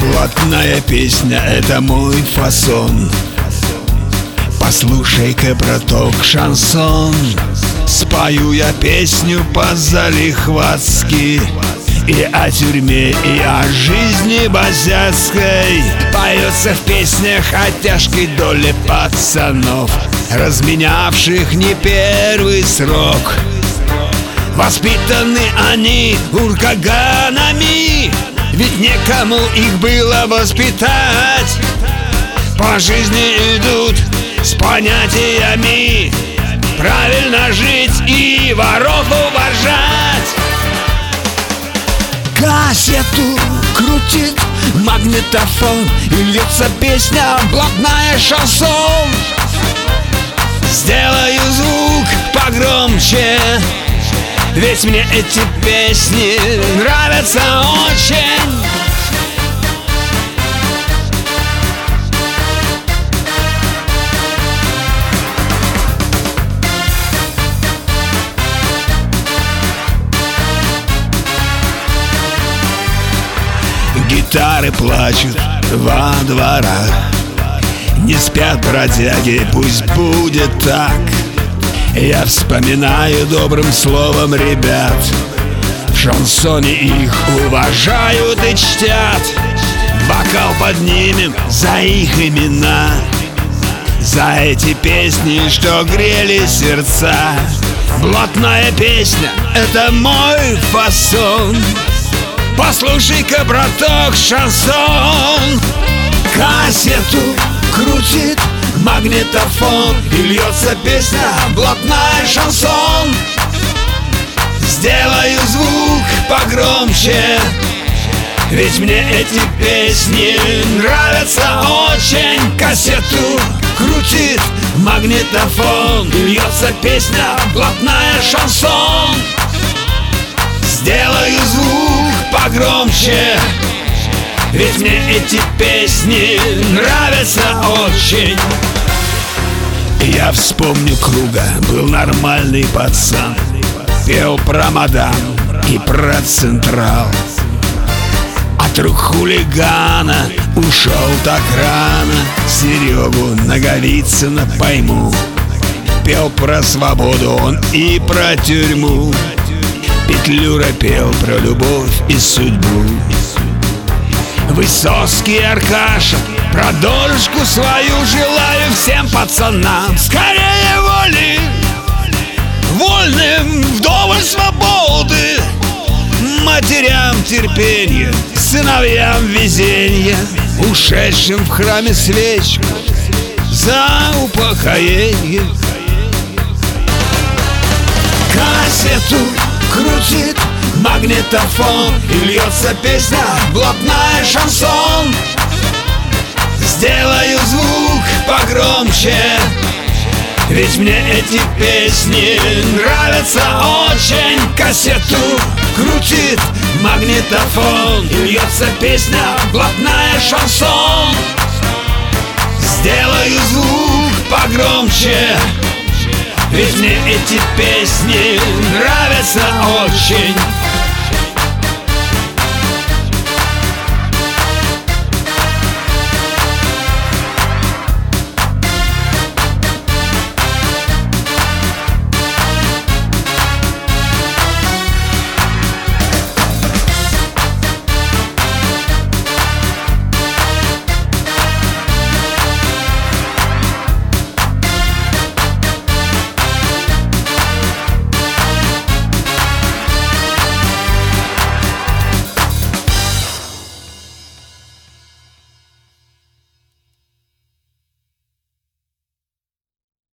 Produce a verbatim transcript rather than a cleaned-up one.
Блатная песня — это мой фасон. Послушай-ка, браток, шансон. Спою я песню по-залихватски и о тюрьме, и о жизни базарской. Поется в песнях о тяжкой доле пацанов, разменявших не первый срок. Воспитаны они уркаганами, ведь некому их было воспитать. По жизни идут с понятиями: правильно жить и воров уважать. Кассету крутит магнитофон, и льется песня блатная шансон. Сделаю звук погромче, ведь мне эти песни нравятся очень. Гитары плачут во дворах, не спят бродяги, пусть будет так. Я вспоминаю добрым словом ребят, в шансоне их уважают и чтят. Бокал поднимем за их имена, за эти песни, что грели сердца. Блатная песня — это мой фасон. Послушай-ка, браток, шансон. Кассету крутит магнитофон, и льется песня блатная шансон. Сделаю звук погромче, ведь мне эти песни нравятся очень. Кассету крутит магнитофон, и льется песня блатная шансон. Сделаю звук погромче, ведь мне эти песни нравятся очень. Я вспомню Круга, был нормальный пацан, пел про мадам и про Централ. От рук хулигана ушел так рано, Серегу Наговицына пойму. Пел про свободу он и про тюрьму, Петлюра пел про любовь и судьбу. Высоцкий, Аркаша, про долюшку свою желаю всем пацанам. Скорее воли, вольным вдоволь свободы, матерям терпенья, сыновьям везенья, ушедшим в храме свечку за упокоение. Кассету крутит магнитофон, и льется песня блатная шансон. Сделаю звук погромче, ведь мне эти песни нравятся очень. Кассету крутит магнитофон, и льется песня блатная шансон. Сделаю звук погромче, ведь мне эти песни нравятся очень.